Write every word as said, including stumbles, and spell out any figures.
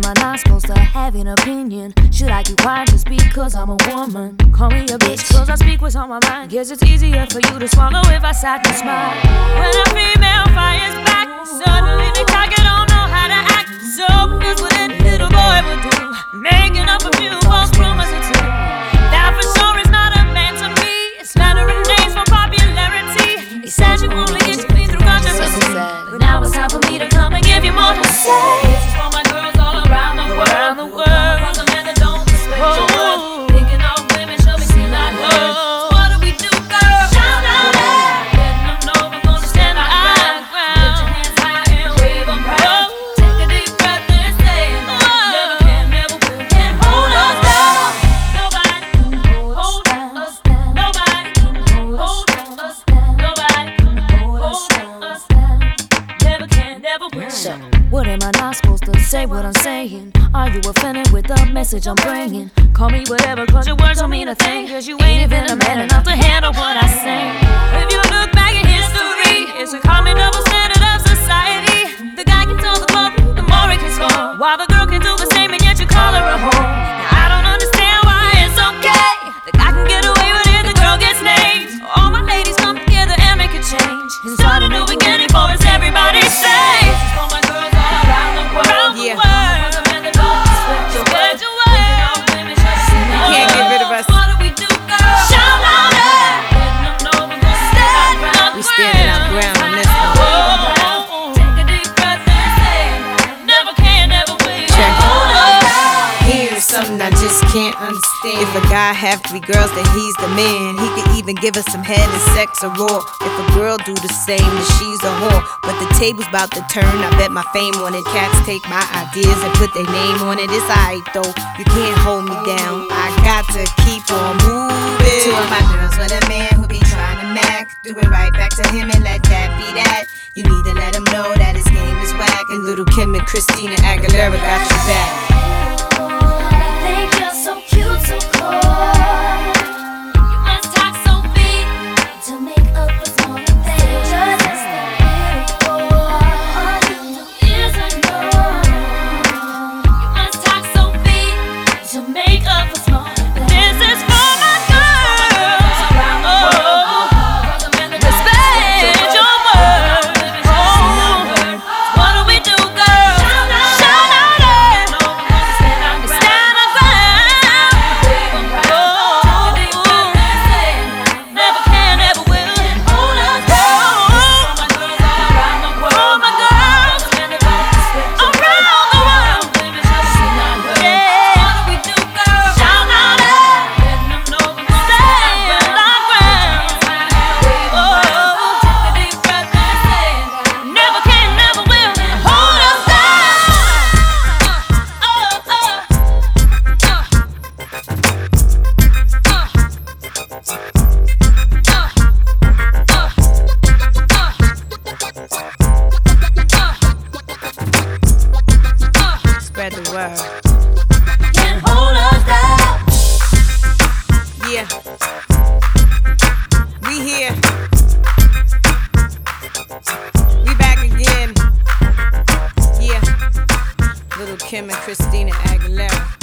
I not supposed to have an opinion? Should I keep quiet just because I'm a woman? Call me a bitch cause I speak what's on my mind. Guess it's easier for you to swallow if I sat and smile. When a female fires back, suddenly they talk and don't know how to act. So here's what any little boy would do, making up a few false rumors or two. That for sure is not a man to me. It's flattering names for popularity. He says you only get to me through controversy, but now it's time for me to come and give you more to say. This is for my girls all around the world, around the world. For the men that don't respect your worth, thinking all women should be seen like hers. What do we do, girl? Shout out, letting them know we're gonna stand our ground. Put your hands high and wave them proud. Take a deep breath and say, never can, never will, can't hold us down. Nobody can hold us down. Nobody can hold us down. Nobody can hold us down. Never can, never will. So, what am I not supposed to say what I'm saying? Are you offended with the message I'm bringing? Call me whatever cause your words don't mean a thing, cause you ain't even a man enough to handle what I say. If you look back at history, it's a common double standard of society. The guy can tell the glory, the more he can score, while the girl can do the same and yet you call her a whore. Now I don't understand why it's okay. The guy can get away with it, the girl gets named. All my ladies come together and make a change and start a new beginning for us, everybody say. Yeah. You can't get rid of us. We standing our ground on this one. Check. Here's something I just can't understand. If a guy have three girls, then he's the man. He could even give us some head and sex or raw. If a girl do the same, then she's a whore. But the table's about to turn, I bet my fame on it. Cats take my ideas and put their name on it. It's alright though, you can't hold me down. I got to keep on moving. Two of my girls with a man who be trying to mac. Do it right back to him and let that be that. You need to let him know that his game is whack. And Little Kim and Christina Aguilera got you back. Spread the word. Can't hold us down. Yeah. We here. We back again. Yeah. Little Kim and Christina Aguilera.